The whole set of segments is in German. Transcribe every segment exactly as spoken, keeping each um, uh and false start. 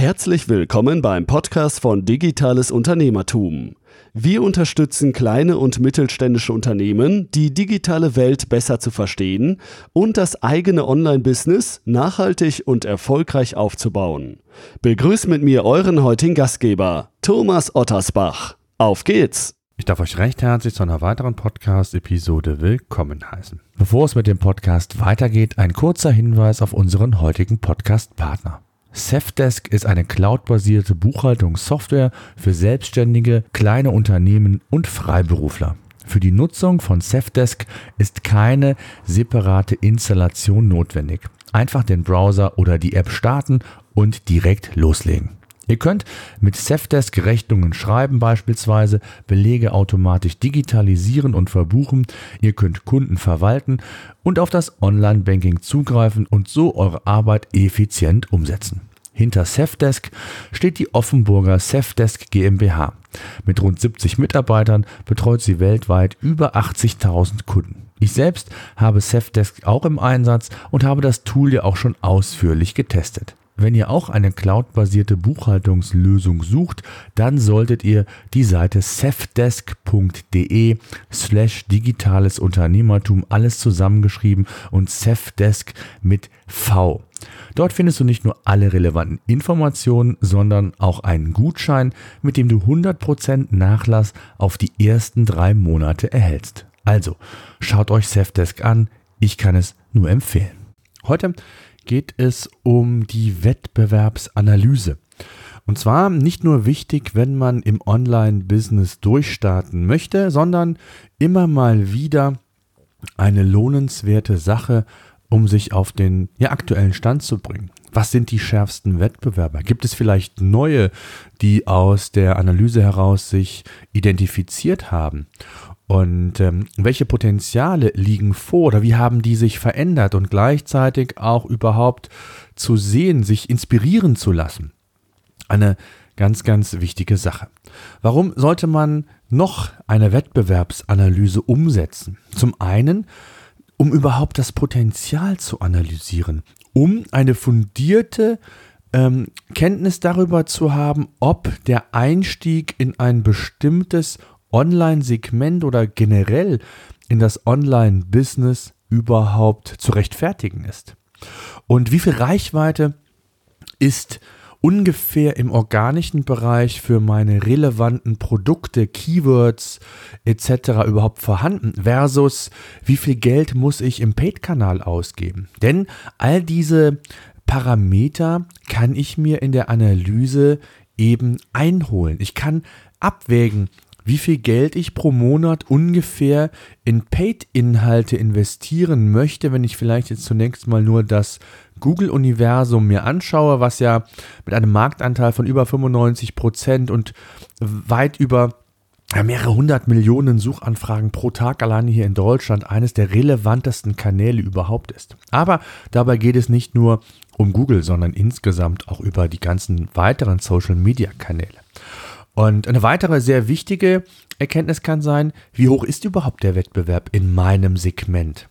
Herzlich willkommen beim Podcast von Digitales Unternehmertum. Wir unterstützen kleine und mittelständische Unternehmen, die digitale Welt besser zu verstehen und das eigene Online-Business nachhaltig und erfolgreich aufzubauen. Begrüßt mit mir euren heutigen Gastgeber, Thomas Ottersbach. Auf geht's! Ich darf euch recht herzlich zu einer weiteren Podcast-Episode willkommen heißen. Bevor es mit dem Podcast weitergeht, ein kurzer Hinweis auf unseren heutigen Podcast-Partner. Safdesk ist eine cloudbasierte Buchhaltungssoftware für Selbstständige, kleine Unternehmen und Freiberufler. Für die Nutzung von Safdesk ist keine separate Installation notwendig. Einfach den Browser oder die App starten und direkt loslegen. Ihr könnt mit Safdesk Rechnungen schreiben beispielsweise, Belege automatisch digitalisieren und verbuchen, ihr könnt Kunden verwalten und auf das Online-Banking zugreifen und so eure Arbeit effizient umsetzen. Hinter Safdesk steht die Offenburger Safdesk GmbH. Mit rund siebzig Mitarbeitern betreut sie weltweit über achtzigtausend Kunden. Ich selbst habe Safdesk auch im Einsatz und habe das Tool ja auch schon ausführlich getestet. Wenn ihr auch eine cloudbasierte Buchhaltungslösung sucht, dann solltet ihr die Seite safdesk.de slash digitales Unternehmertum, alles zusammengeschrieben und Safdesk mit V. Dort findest du nicht nur alle relevanten Informationen, sondern auch einen Gutschein, mit dem du hundert Prozent Nachlass auf die ersten drei Monate erhältst. Also, schaut euch Safdesk an, ich kann es nur empfehlen. Heute geht es um die Wettbewerbsanalyse. Und zwar nicht nur wichtig, wenn man im Online-Business durchstarten möchte, sondern immer mal wieder eine lohnenswerte Sache, um sich auf den ja, aktuellen Stand zu bringen. Was sind die schärfsten Wettbewerber? Gibt es vielleicht neue, die aus der Analyse heraus sich identifiziert haben? Und ähm, welche Potenziale liegen vor oder wie haben die sich verändert und gleichzeitig auch überhaupt zu sehen, sich inspirieren zu lassen? Eine ganz, ganz wichtige Sache. Warum sollte man noch eine Wettbewerbsanalyse umsetzen? Zum einen, um überhaupt das Potenzial zu analysieren, um eine fundierte ähm, Kenntnis darüber zu haben, ob der Einstieg in ein bestimmtes Online-Segment oder generell in das Online-Business überhaupt zu rechtfertigen ist. Und wie viel Reichweite ist ungefähr im organischen Bereich für meine relevanten Produkte, Keywords et cetera überhaupt vorhanden versus wie viel Geld muss ich im Paid-Kanal ausgeben? Denn all diese Parameter kann ich mir in der Analyse eben einholen. Ich kann abwägen, wie viel Geld ich pro Monat ungefähr in Paid-Inhalte investieren möchte, wenn ich vielleicht jetzt zunächst mal nur das Google-Universum mir anschaue, was ja mit einem Marktanteil von über fünfundneunzig Prozent und weit über ja, mehrere hundert Millionen Suchanfragen pro Tag alleine hier in Deutschland eines der relevantesten Kanäle überhaupt ist. Aber dabei geht es nicht nur um Google, sondern insgesamt auch über die ganzen weiteren Social-Media-Kanäle. Und eine weitere sehr wichtige Erkenntnis kann sein, wie hoch ist überhaupt der Wettbewerb in meinem Segment?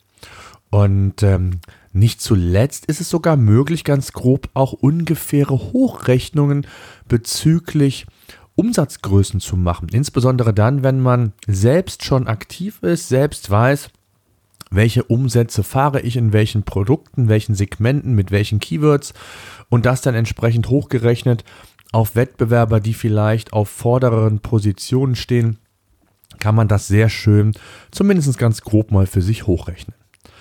Und ähm, nicht zuletzt ist es sogar möglich, ganz grob auch ungefähre Hochrechnungen bezüglich Umsatzgrößen zu machen. Insbesondere dann, wenn man selbst schon aktiv ist, selbst weiß, welche Umsätze fahre ich in welchen Produkten, welchen Segmenten, mit welchen Keywords und das dann entsprechend hochgerechnet auf Wettbewerber, die vielleicht auf vordereren Positionen stehen, kann man das sehr schön, zumindest ganz grob mal für sich hochrechnen.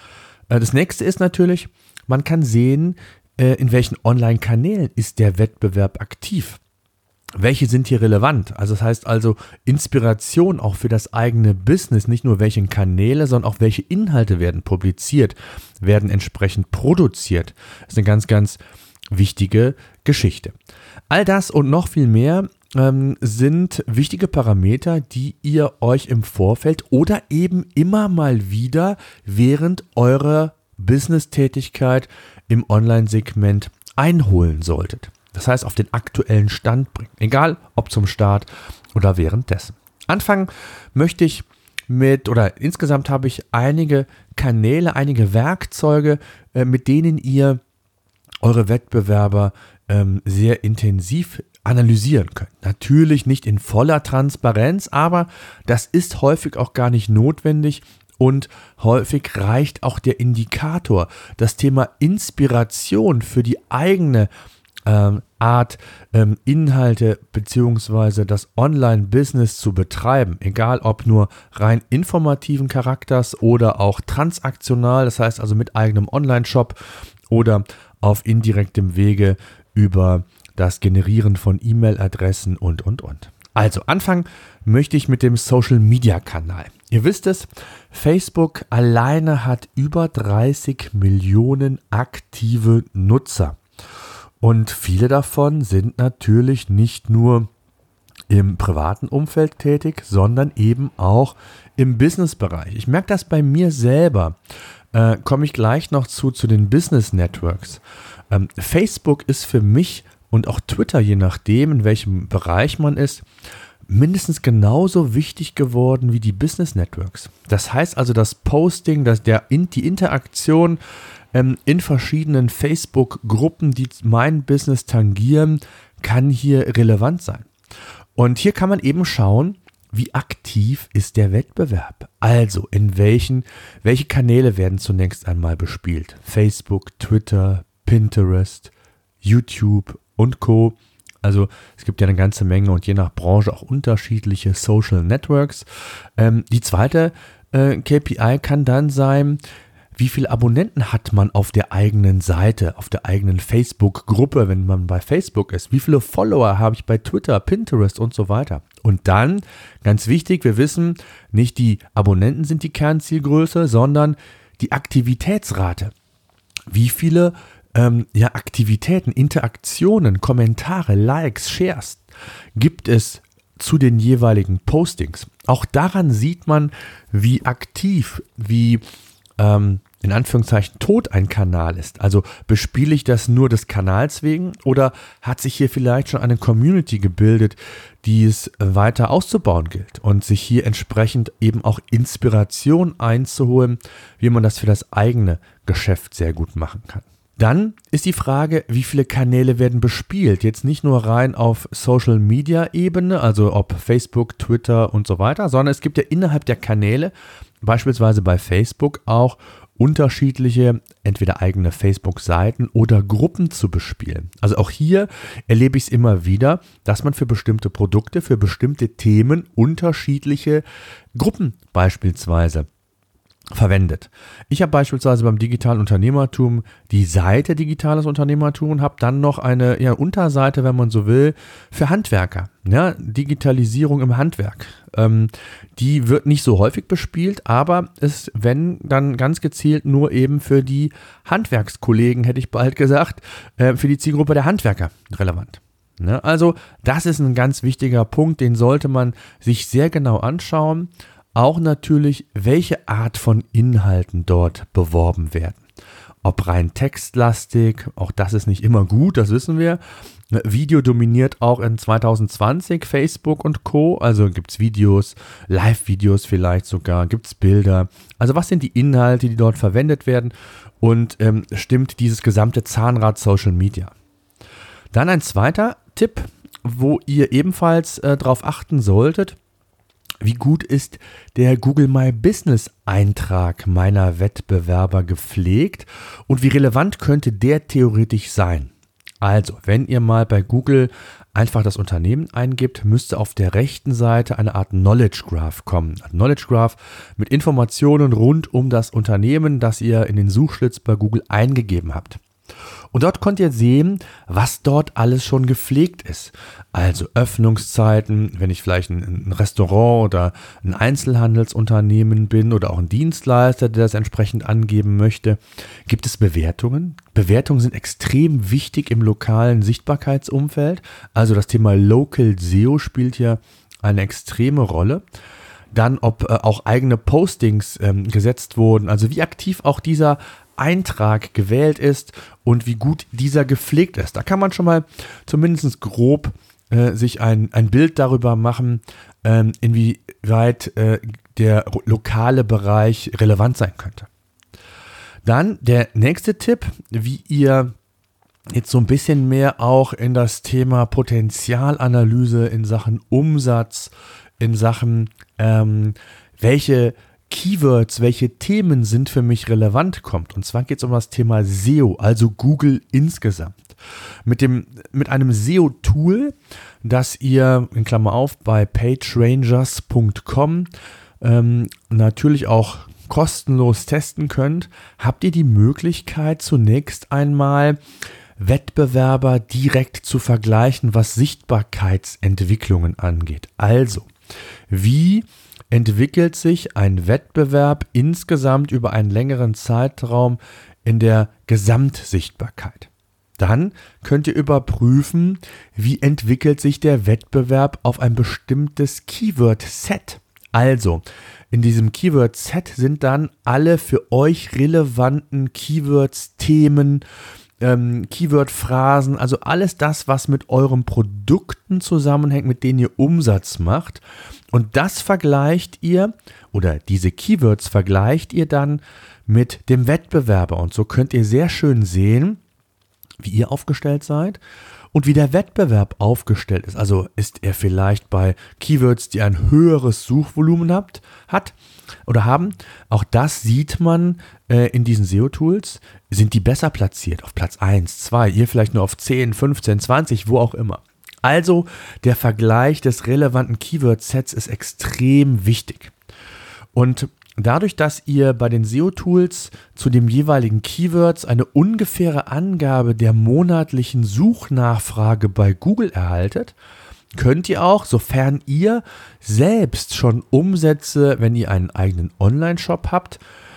Das nächste ist natürlich, man kann sehen, in welchen Online-Kanälen ist der Wettbewerb aktiv. Welche sind hier relevant? Also das heißt also Inspiration auch für das eigene Business, nicht nur welche Kanäle, sondern auch welche Inhalte werden publiziert, werden entsprechend produziert. Das ist eine ganz, ganz wichtige Geschichte. All das und noch viel mehr ähm, sind wichtige Parameter, die ihr euch im Vorfeld oder eben immer mal wieder während eurer Business-Tätigkeit im Online-Segment einholen solltet. Das heißt, auf den aktuellen Stand bringen, egal ob zum Start oder währenddessen. Anfangen möchte ich mit, oder insgesamt habe ich einige Kanäle, einige Werkzeuge, äh, mit denen ihr eure Wettbewerber ähm, sehr intensiv analysieren können. Natürlich nicht in voller Transparenz, aber das ist häufig auch gar nicht notwendig und häufig reicht auch der Indikator, das Thema Inspiration für die eigene ähm, Art, ähm, Inhalte bzw. das Online-Business zu betreiben, egal ob nur rein informativen Charakters oder auch transaktional, das heißt also mit eigenem Online-Shop oder auf indirektem Wege über das Generieren von E-Mail-Adressen und, und, und. Also anfangen möchte ich mit dem Social-Media-Kanal. Ihr wisst es, Facebook alleine hat über dreißig Millionen aktive Nutzer. Und viele davon sind natürlich nicht nur im privaten Umfeld tätig, sondern eben auch im Business-Bereich. Ich merke das bei mir selber. Äh, komme ich gleich noch zu, zu den Business-Networks. Ähm, Facebook ist für mich und auch Twitter, je nachdem, in welchem Bereich man ist, mindestens genauso wichtig geworden wie die Business Networks. Das heißt also, das Posting, das der, die Interaktion ähm, in verschiedenen Facebook-Gruppen, die mein Business tangieren, kann hier relevant sein. Und hier kann man eben schauen, wie aktiv ist der Wettbewerb? Also, in welchen, welche Kanäle werden zunächst einmal bespielt? Facebook, Twitter, Pinterest, YouTube und Co. Also es gibt ja eine ganze Menge und je nach Branche auch unterschiedliche Social Networks. Ähm, die zweite äh, K P I kann dann sein, wie viele Abonnenten hat man auf der eigenen Seite, auf der eigenen Facebook-Gruppe, wenn man bei Facebook ist? Wie viele Follower habe ich bei Twitter, Pinterest und so weiter? Und dann, ganz wichtig, wir wissen, nicht die Abonnenten sind die Kernzielgröße, sondern die Aktivitätsrate. Wie viele Ähm, ja, Aktivitäten, Interaktionen, Kommentare, Likes, Shares gibt es zu den jeweiligen Postings. Auch daran sieht man, wie aktiv, wie ähm, in Anführungszeichen tot ein Kanal ist. Also bespiele ich das nur des Kanals wegen oder hat sich hier vielleicht schon eine Community gebildet, die es weiter auszubauen gilt und sich hier entsprechend eben auch Inspiration einzuholen, wie man das für das eigene Geschäft sehr gut machen kann. Dann ist die Frage, wie viele Kanäle werden bespielt. Jetzt nicht nur rein auf Social-Media-Ebene, also ob Facebook, Twitter und so weiter, sondern es gibt ja innerhalb der Kanäle, beispielsweise bei Facebook, auch unterschiedliche, entweder eigene Facebook-Seiten oder Gruppen zu bespielen. Also auch hier erlebe ich es immer wieder, dass man für bestimmte Produkte, für bestimmte Themen unterschiedliche Gruppen beispielsweise verwendet. Ich habe beispielsweise beim digitalen Unternehmertum die Seite Digitales Unternehmertum und habe dann noch eine ja, Unterseite, wenn man so will, für Handwerker. Ja, Digitalisierung im Handwerk. Ähm, die wird nicht so häufig bespielt, aber ist, wenn, dann ganz gezielt nur eben für die Handwerkskollegen, hätte ich bald gesagt, äh, für die Zielgruppe der Handwerker relevant. Ne? Also das ist ein ganz wichtiger Punkt, den sollte man sich sehr genau anschauen. Auch natürlich, welche Art von Inhalten dort beworben werden. Ob rein textlastig, auch das ist nicht immer gut, das wissen wir. Video dominiert auch in zwanzig zwanzig Facebook und Co. Also gibt es Videos, Live-Videos vielleicht sogar, gibt es Bilder. Also was sind die Inhalte, die dort verwendet werden und ähm, stimmt dieses gesamte Zahnrad Social Media? Dann ein zweiter Tipp, wo ihr ebenfalls äh, darauf achten solltet. Wie gut ist der Google My Business Eintrag meiner Wettbewerber gepflegt und wie relevant könnte der theoretisch sein? Also, wenn ihr mal bei Google einfach das Unternehmen eingibt, müsste auf der rechten Seite eine Art Knowledge Graph kommen. Ein Knowledge Graph mit Informationen rund um das Unternehmen, das ihr in den Suchschlitz bei Google eingegeben habt. Und dort könnt ihr sehen, was dort alles schon gepflegt ist. Also Öffnungszeiten, wenn ich vielleicht ein, ein Restaurant oder ein Einzelhandelsunternehmen bin oder auch ein Dienstleister, der das entsprechend angeben möchte. Gibt es Bewertungen? Bewertungen sind extrem wichtig im lokalen Sichtbarkeitsumfeld. Also das Thema Local S E O spielt hier eine extreme Rolle. Dann, ob äh, auch eigene Postings ähm, gesetzt wurden, also wie aktiv auch dieser Eintrag gewählt ist und wie gut dieser gepflegt ist. Da kann man schon mal zumindest grob äh, sich ein, ein Bild darüber machen, ähm, inwieweit äh, der lokale Bereich relevant sein könnte. Dann der nächste Tipp, wie ihr jetzt so ein bisschen mehr auch in das Thema Potenzialanalyse in Sachen Umsatz, in Sachen ähm, welche Keywords, welche Themen sind für mich relevant kommt. Und zwar geht es um das Thema S E O, also Google insgesamt. Mit, dem, mit einem S E O-Tool, das ihr, in Klammer auf, bei pagerangers punkt com ähm, natürlich auch kostenlos testen könnt, habt ihr die Möglichkeit, zunächst einmal Wettbewerber direkt zu vergleichen, was Sichtbarkeitsentwicklungen angeht. Also, wie entwickelt sich ein Wettbewerb insgesamt über einen längeren Zeitraum in der Gesamtsichtbarkeit? Dann könnt ihr überprüfen, wie entwickelt sich der Wettbewerb auf ein bestimmtes Keyword-Set. Also, in diesem Keyword-Set sind dann alle für euch relevanten Keywords, Themen, ähm, Keyword-Phrasen, also alles das, was mit euren Produkten zusammenhängt, mit denen ihr Umsatz macht. Und das vergleicht ihr, oder diese Keywords vergleicht ihr dann mit dem Wettbewerber. Und so könnt ihr sehr schön sehen, wie ihr aufgestellt seid und wie der Wettbewerb aufgestellt ist. Also ist er vielleicht bei Keywords, die ein höheres Suchvolumen habt, hat oder haben. Auch das sieht man äh, in diesen S E O-Tools. Sind die besser platziert auf Platz eins, zwei, ihr vielleicht nur auf zehn, fünfzehn, zwanzig, wo auch immer. Also der Vergleich des relevanten Keyword-Sets ist extrem wichtig. Und dadurch, dass ihr bei den S E O-Tools zu den jeweiligen Keywords eine ungefähre Angabe der monatlichen Suchnachfrage bei Google erhaltet, könnt ihr auch, sofern ihr selbst schon Umsätze, wenn ihr einen eigenen Online-Shop habt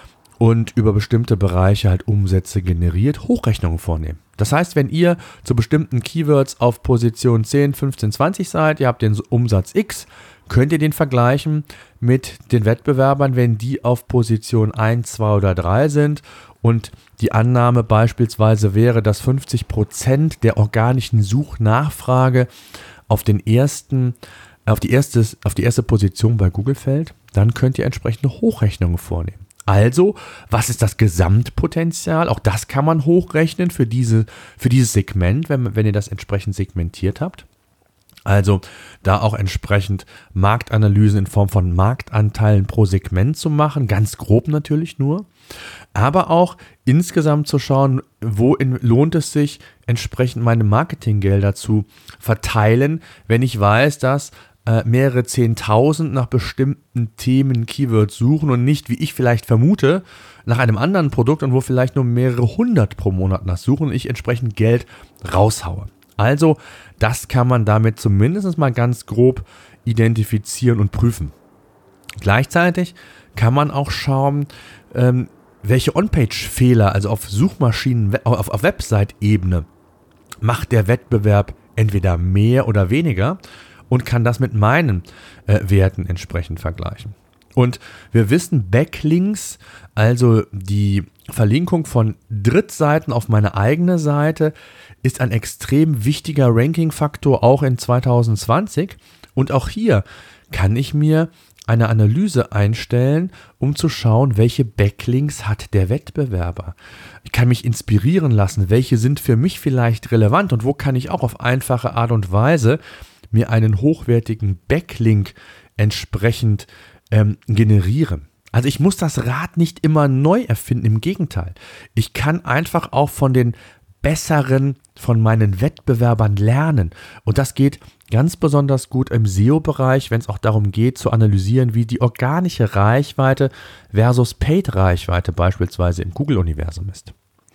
und über bestimmte Bereiche halt Umsätze generiert, Hochrechnungen vornehmen. Das heißt, wenn ihr zu bestimmten Keywords auf Position zehn, fünfzehn, zwanzig seid, ihr habt den Umsatz X, könnt ihr den vergleichen mit den Wettbewerbern, wenn die auf Position eins, zwei oder drei sind und die Annahme beispielsweise wäre, dass fünfzig Prozent der organischen Suchnachfrage auf den ersten, auf die erste, auf die erste Position bei Google fällt, dann könnt ihr entsprechende Hochrechnungen vornehmen. Also, was ist das Gesamtpotenzial? Auch das kann man hochrechnen für, diese, für dieses Segment, wenn, wenn ihr das entsprechend segmentiert habt. Also da auch entsprechend Marktanalysen in Form von Marktanteilen pro Segment zu machen, ganz grob natürlich nur, aber auch insgesamt zu schauen, wo in, lohnt es sich, entsprechend meine Marketinggelder zu verteilen, wenn ich weiß, dass äh, mehrere Zehntausend nach bestimmten Themen, Keywords suchen und nicht, wie ich vielleicht vermute, nach einem anderen Produkt und wo vielleicht nur mehrere hundert pro Monat nach suchen und ich entsprechend Geld raushaue. Also, das kann man damit zumindest mal ganz grob identifizieren und prüfen. Gleichzeitig kann man auch schauen, ähm, welche On-Page-Fehler, also auf Suchmaschinen, auf, auf Website-Ebene, macht der Wettbewerb entweder mehr oder weniger und kann das mit meinen äh, Werten entsprechend vergleichen. Und wir wissen, Backlinks, also die Verlinkung von Drittseiten auf meine eigene Seite, ist ein extrem wichtiger Ranking-Faktor auch in zwanzig zwanzig. Und auch hier kann ich mir eine Analyse einstellen, um zu schauen, welche Backlinks hat der Wettbewerber. Ich kann mich inspirieren lassen, welche sind für mich vielleicht relevant und wo kann ich auch auf einfache Art und Weise mir einen hochwertigen Backlink entsprechend ähm, generieren. Also ich muss das Rad nicht immer neu erfinden, im Gegenteil. Ich kann einfach auch von den besseren, von meinen Wettbewerbern lernen. Und das geht ganz besonders gut im S E O-Bereich, wenn es auch darum geht, zu analysieren, wie die organische Reichweite versus Paid-Reichweite beispielsweise im Google-Universum ist.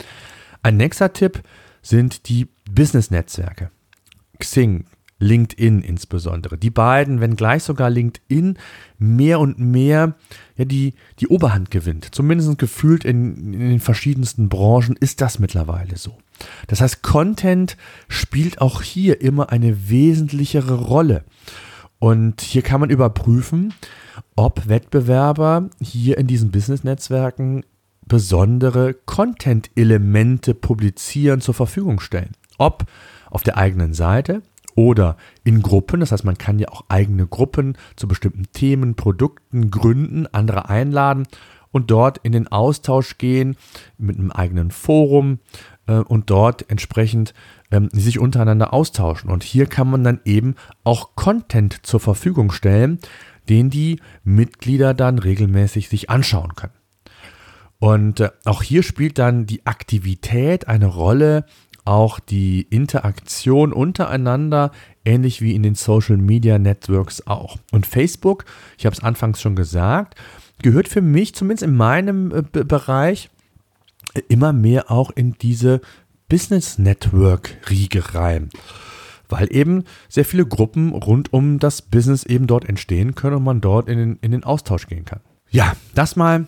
Ein nächster Tipp sind die Business-Netzwerke. Xing, LinkedIn insbesondere. Die beiden, wenngleich sogar LinkedIn mehr und mehr ja, die, die Oberhand gewinnt. Zumindest gefühlt in, in den verschiedensten Branchen ist das mittlerweile so. Das heißt, Content spielt auch hier immer eine wesentlichere Rolle. Und hier kann man überprüfen, ob Wettbewerber hier in diesen Business-Netzwerken besondere Content-Elemente publizieren, zur Verfügung stellen. Ob auf der eigenen Seite oder in Gruppen, das heißt, man kann ja auch eigene Gruppen zu bestimmten Themen, Produkten gründen, andere einladen und dort in den Austausch gehen mit einem eigenen Forum, äh, und dort entsprechend ähm, sich untereinander austauschen. Und hier kann man dann eben auch Content zur Verfügung stellen, den die Mitglieder dann regelmäßig sich anschauen können. Und äh, auch hier spielt dann die Aktivität eine Rolle, auch die Interaktion untereinander, ähnlich wie in den Social Media Networks auch. Und Facebook, ich habe es anfangs schon gesagt, gehört für mich, zumindest in meinem äh, B- Bereich, immer mehr auch in diese Business Network Riege rein. Weil eben sehr viele Gruppen rund um das Business eben dort entstehen können und man dort in den, in den Austausch gehen kann. Ja, das mal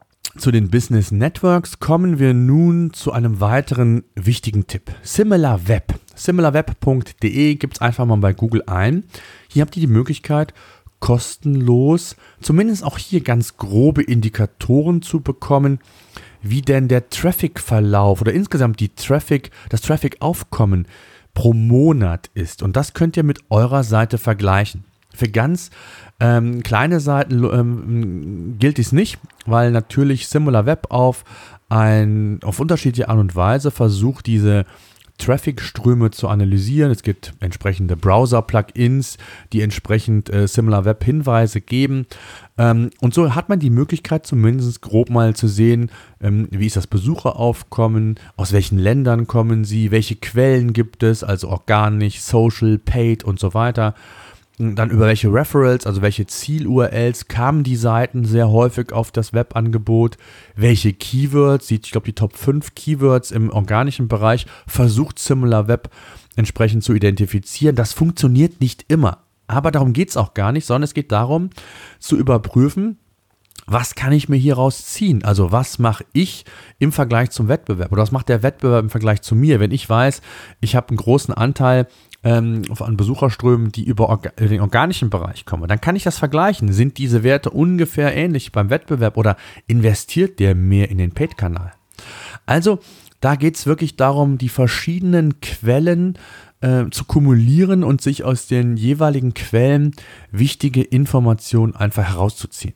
zu den Business Networks. Kommen wir nun zu einem weiteren wichtigen Tipp. SimilarWeb. similarweb punkt de gibt es einfach mal bei Google ein. Hier habt ihr die Möglichkeit, kostenlos, zumindest auch hier ganz grobe Indikatoren zu bekommen, wie denn der Traffic-Verlauf oder insgesamt die Traffic, das Traffic-Aufkommen pro Monat ist. Und das könnt ihr mit eurer Seite vergleichen. Für ganz ähm, kleine Seiten ähm, gilt dies nicht, weil natürlich SimilarWeb auf, ein, auf unterschiedliche Art und Weise versucht, diese Traffic-Ströme zu analysieren. Es gibt entsprechende Browser-Plugins, die entsprechend äh, SimilarWeb-Hinweise geben. Ähm, und so hat man die Möglichkeit, zumindest grob mal zu sehen, ähm, wie ist das Besucheraufkommen, aus welchen Ländern kommen sie, welche Quellen gibt es, also organisch, social, paid und so weiter. Dann über welche Referrals, also welche Ziel-U R Ls kamen die Seiten sehr häufig auf das Webangebot, welche Keywords, ich glaube die Top fünf Keywords im organischen Bereich versucht SimilarWeb entsprechend zu identifizieren. Das funktioniert nicht immer, aber darum geht es auch gar nicht, sondern es geht darum zu überprüfen, was kann ich mir hieraus ziehen? Also was mache ich im Vergleich zum Wettbewerb oder was macht der Wettbewerb im Vergleich zu mir? Wenn ich weiß, ich habe einen großen Anteil ähm, an Besucherströmen, die über orga- den organischen Bereich kommen, dann kann ich das vergleichen. Sind diese Werte ungefähr ähnlich beim Wettbewerb oder investiert der mehr in den Paid-Kanal? Also da geht es wirklich darum, die verschiedenen Quellen äh, zu kumulieren und sich aus den jeweiligen Quellen wichtige Informationen einfach herauszuziehen.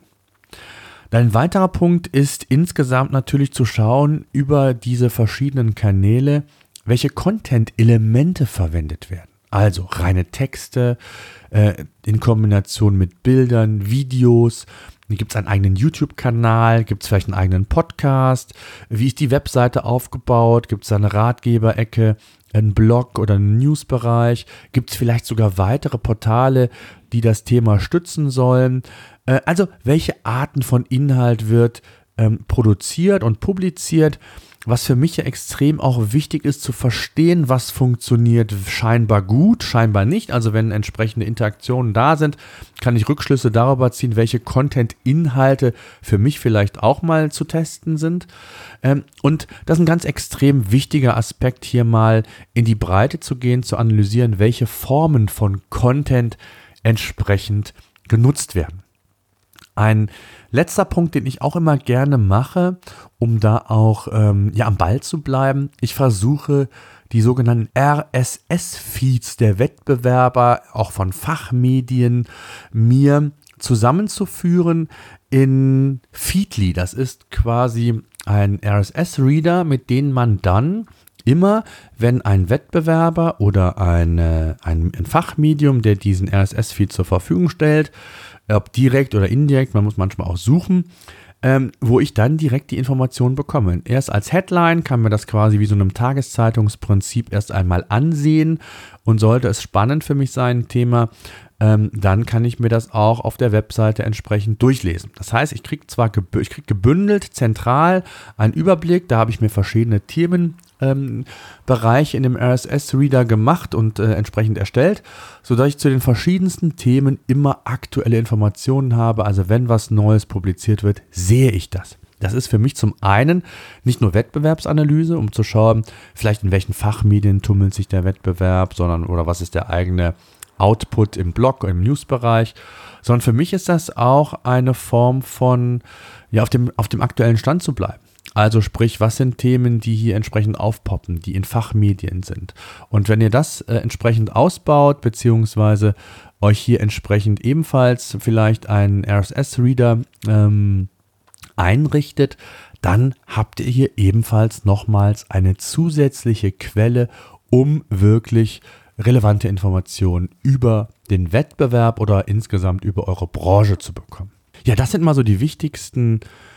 Ein weiterer Punkt ist insgesamt natürlich zu schauen über diese verschiedenen Kanäle, welche Content-Elemente verwendet werden. Also reine Texte äh, in Kombination mit Bildern, Videos. Gibt es einen eigenen YouTube-Kanal? Gibt es vielleicht einen eigenen Podcast? Wie ist die Webseite aufgebaut? Gibt es eine Ratgeberecke, einen Blog oder einen Newsbereich? Gibt es vielleicht sogar weitere Portale, die das Thema stützen sollen? Äh, also welche Arten von Inhalt wird ähm, produziert und publiziert? Was für mich ja extrem auch wichtig ist, zu verstehen, was funktioniert scheinbar gut, scheinbar nicht. Also wenn entsprechende Interaktionen da sind, kann ich Rückschlüsse darüber ziehen, welche Content-Inhalte für mich vielleicht auch mal zu testen sind. Ähm, und das ist ein ganz extrem wichtiger Aspekt, hier mal in die Breite zu gehen, zu analysieren, welche Formen von Content entsprechend genutzt werden. Ein letzter Punkt, den ich auch immer gerne mache, um da auch ähm, ja, am Ball zu bleiben. Ich versuche, die sogenannten R S S-Feeds der Wettbewerber, auch von Fachmedien, mir zusammenzuführen in Feedly. Das ist quasi ein R S S-Reader, mit dem man dann immer, wenn ein Wettbewerber oder eine, ein, ein Fachmedium, der diesen R S S-Feed zur Verfügung stellt, ob direkt oder indirekt, man muss manchmal auch suchen, ähm, wo ich dann direkt die Informationen bekomme. Erst als Headline kann man das quasi wie so einem Tageszeitungsprinzip erst einmal ansehen und sollte es spannend für mich sein, ein Thema, ähm, dann kann ich mir das auch auf der Webseite entsprechend durchlesen. Das heißt, ich kriege zwar gebü- ich krieg gebündelt, zentral einen Überblick, da habe ich mir verschiedene Themen Ähm, Bereich in dem R S S-Reader gemacht und äh, entsprechend erstellt, sodass ich zu den verschiedensten Themen immer aktuelle Informationen habe. Also wenn was Neues publiziert wird, sehe ich das. Das ist für mich zum einen nicht nur Wettbewerbsanalyse, um zu schauen, vielleicht in welchen Fachmedien tummelt sich der Wettbewerb, sondern oder was ist der eigene Output im Blog, im Newsbereich, sondern für mich ist das auch eine Form von, ja, auf dem, auf dem aktuellen Stand zu bleiben. Also sprich, was sind Themen, die hier entsprechend aufpoppen, die in Fachmedien sind. Und wenn ihr das äh, entsprechend ausbaut, beziehungsweise euch hier entsprechend ebenfalls vielleicht einen R S S-Reader ähm, einrichtet, dann habt ihr hier ebenfalls nochmals eine zusätzliche Quelle, um wirklich relevante Informationen über den Wettbewerb oder insgesamt über eure Branche zu bekommen. Ja, das sind mal so die wichtigsten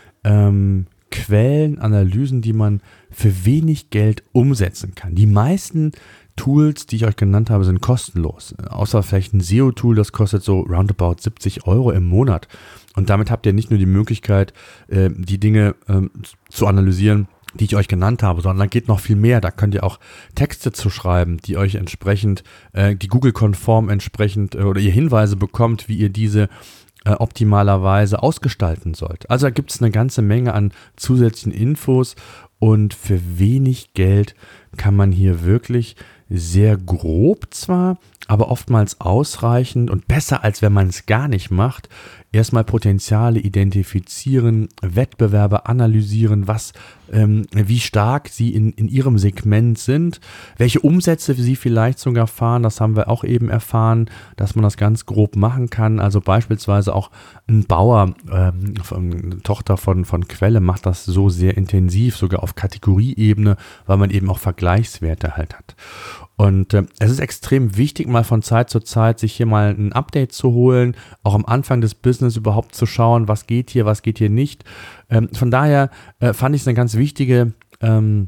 ähm, Quellen, Analysen, die man für wenig Geld umsetzen kann. Die meisten Tools, die ich euch genannt habe, sind kostenlos. Außer vielleicht ein S E O-Tool, das kostet so roundabout siebzig Euro im Monat. Und damit habt ihr nicht nur die Möglichkeit, äh, die Dinge äh, zu analysieren, die ich euch genannt habe, sondern da geht noch viel mehr. Da könnt ihr auch Texte zu schreiben, die euch entsprechend, äh, die Google-konform entsprechend äh, oder ihr Hinweise bekommt, wie ihr diese äh, optimalerweise ausgestalten sollt. Also da gibt es eine ganze Menge an zusätzlichen Infos und für wenig Geld kann man hier wirklich sehr grob zwar, aber oftmals ausreichend und besser, als wenn man es gar nicht macht, erstmal Potenziale identifizieren, Wettbewerbe analysieren, was, ähm, wie stark sie in, in ihrem Segment sind, welche Umsätze sie vielleicht sogar fahren, das haben wir auch eben erfahren, dass man das ganz grob machen kann, also beispielsweise auch ein Bauer, ähm, eine Tochter von, von Quelle macht das so sehr intensiv, sogar auf Kategorieebene, weil man eben auch Vergleichswerte halt hat. Und äh, es ist extrem wichtig, mal von Zeit zu Zeit sich hier mal ein Update zu holen, auch am Anfang des Business überhaupt zu schauen, was geht hier, was geht hier nicht. Ähm, von daher äh, fand ich es eine ganz wichtige ähm,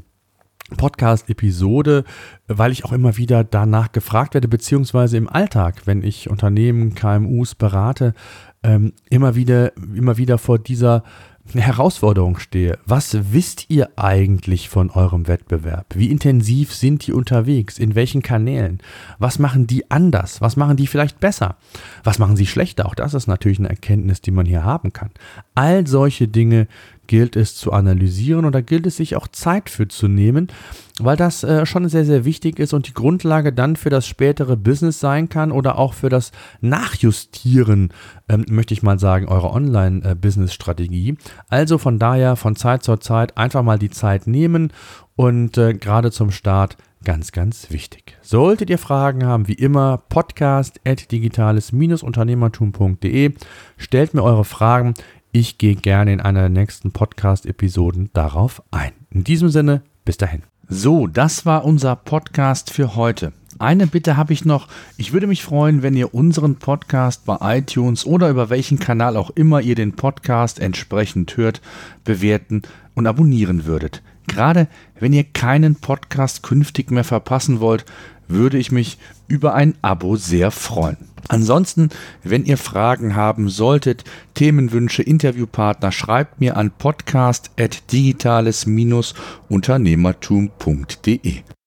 Podcast-Episode, weil ich auch immer wieder danach gefragt werde, beziehungsweise im Alltag, wenn ich Unternehmen, K M Us berate, ähm, immer wieder, immer wieder vor dieser Herausforderung stehe. Was wisst ihr eigentlich von eurem Wettbewerb? Wie intensiv sind die unterwegs? In welchen Kanälen? Was machen die anders? Was machen die vielleicht besser? Was machen sie schlechter? Auch das ist natürlich eine Erkenntnis, die man hier haben kann. All solche Dinge gilt es zu analysieren und da gilt es sich auch Zeit für zu nehmen, weil das äh, schon sehr, sehr wichtig ist und die Grundlage dann für das spätere Business sein kann oder auch für das Nachjustieren, ähm, möchte ich mal sagen, eurer Online-Business-Strategie. Also von daher von Zeit zu Zeit einfach mal die Zeit nehmen und äh, gerade zum Start ganz, ganz wichtig. Solltet ihr Fragen haben, wie immer, podcast at digitales unternehmertum punkt de. Stellt mir eure Fragen. Ich gehe gerne in einer der nächsten Podcast-Episoden darauf ein. In diesem Sinne, bis dahin. So, das war unser Podcast für heute. Eine Bitte habe ich noch. Ich würde mich freuen, wenn ihr unseren Podcast bei iTunes oder über welchen Kanal auch immer ihr den Podcast entsprechend hört, bewerten und abonnieren würdet. Gerade wenn ihr keinen Podcast künftig mehr verpassen wollt, würde ich mich über ein Abo sehr freuen. Ansonsten, wenn ihr Fragen haben solltet, Themenwünsche, Interviewpartner, schreibt mir an podcast at digitales unternehmertum punkt de.